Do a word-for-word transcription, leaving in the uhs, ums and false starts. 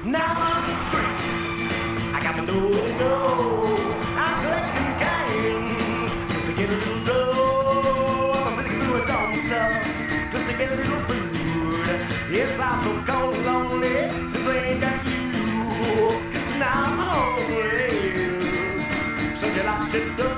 Now I'm on the streets. I got my dough to go. I'm collecting cans just to get a little dough. I'm looking through a dumpster just to get a little food. Yes, I'm so cold and lonely since I ain't got you. Cause now I'm homeless. So you lock your door.